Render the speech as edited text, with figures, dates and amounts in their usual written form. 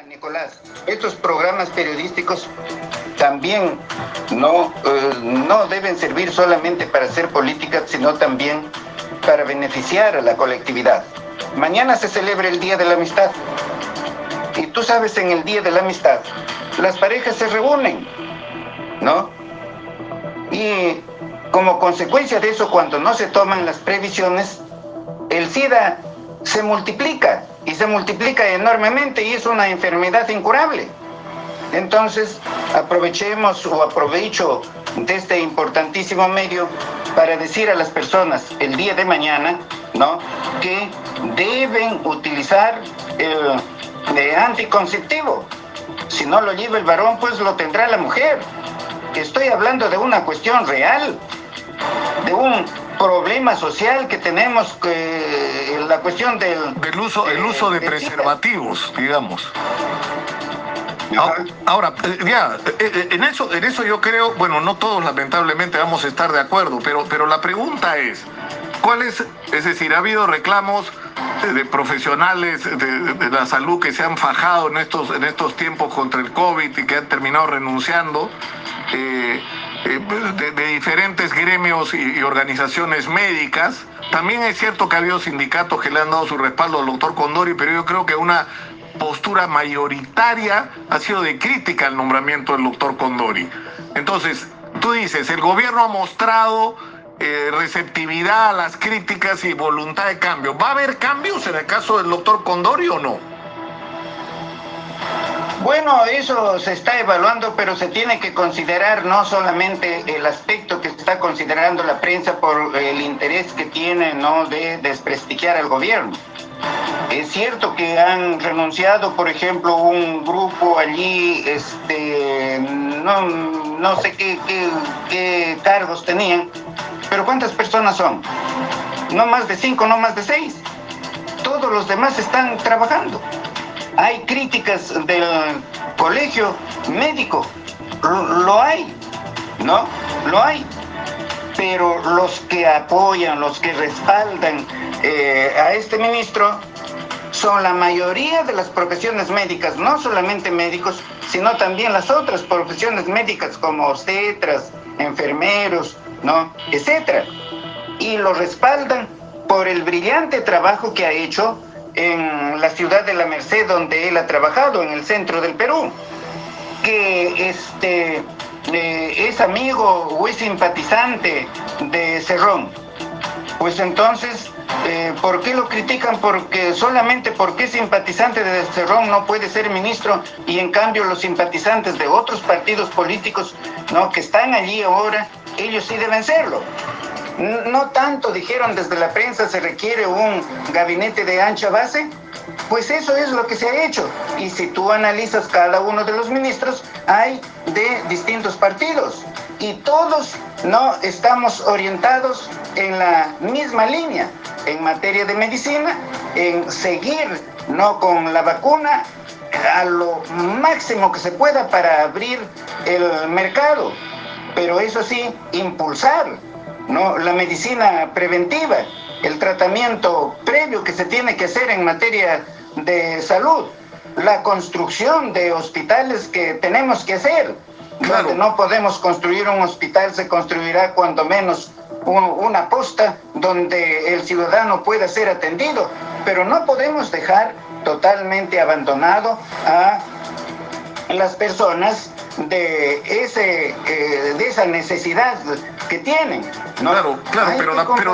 Nicolás, estos programas periodísticos también no deben servir solamente para hacer política, sino también para beneficiar a la colectividad. Mañana se celebra el Día de la Amistad. Y tú sabes, en el Día de la Amistad, las parejas se reúnen, ¿no? Y como consecuencia de eso, cuando no se toman las previsiones, el SIDA se multiplica, y se multiplica enormemente, y es una enfermedad incurable. Entonces, aprovecho de este importantísimo medio para decir a las personas el día de mañana, ¿no?, que deben utilizar el anticonceptivo. Si no lo lleva el varón, pues lo tendrá la mujer. Estoy hablando de una cuestión real, de un problema social que tenemos, la cuestión del uso de preservativos, digamos. Ahora, en eso yo creo, bueno, no todos lamentablemente vamos a estar de acuerdo, pero la pregunta es, es decir, ha habido reclamos de profesionales de la salud que se han fajado en estos tiempos contra el COVID y que han terminado renunciando, de diferentes gremios y organizaciones médicas. También es cierto que ha habido sindicatos que le han dado su respaldo al doctor Condori, pero yo creo que una postura mayoritaria ha sido de crítica al nombramiento del doctor Condori. Entonces, tú dices, el gobierno ha mostrado receptividad a las críticas y voluntad de cambio. ¿Va a haber cambios en el caso del doctor Condori o no? Bueno, eso se está evaluando, pero se tiene que considerar no solamente el aspecto que está considerando la prensa por el interés que tiene, ¿no?, de desprestigiar al gobierno. Es cierto que han renunciado, por ejemplo, un grupo allí, no sé qué cargos tenían, pero ¿cuántas personas son? No más de 5, no más de 6. Todos los demás están trabajando. Hay críticas del colegio médico, lo hay, ¿no? Lo hay. Pero los que apoyan, los que respaldan a este ministro son la mayoría de las profesiones médicas, no solamente médicos, sino también las otras profesiones médicas como obstetras, enfermeros, ¿no?, etcétera. Y lo respaldan por el brillante trabajo que ha hecho en la ciudad de La Merced, donde él ha trabajado, en el centro del Perú, que es amigo o es simpatizante de Cerrón. Pues entonces, ¿por qué lo critican? Solamente porque es simpatizante de Cerrón no puede ser ministro, y en cambio los simpatizantes de otros partidos políticos, ¿no?, que están allí ahora, ellos sí deben serlo. No tanto, dijeron desde la prensa, se requiere un gabinete de ancha base. Pues eso es lo que se ha hecho. Y si tú analizas cada uno de los ministros, hay de distintos partidos. Y todos no estamos orientados en la misma línea, en materia de medicina, en seguir, ¿no?, con la vacuna a lo máximo que se pueda para abrir el mercado. Pero eso sí, impulsar, ¿no?, la medicina preventiva, el tratamiento previo que se tiene que hacer en materia de salud, la construcción de hospitales que tenemos que hacer. Claro. Donde no podemos construir un hospital, se construirá cuando menos una posta donde el ciudadano pueda ser atendido, pero no podemos dejar totalmente abandonado a las personas de esa necesidad que tienen, ¿no? Claro, pero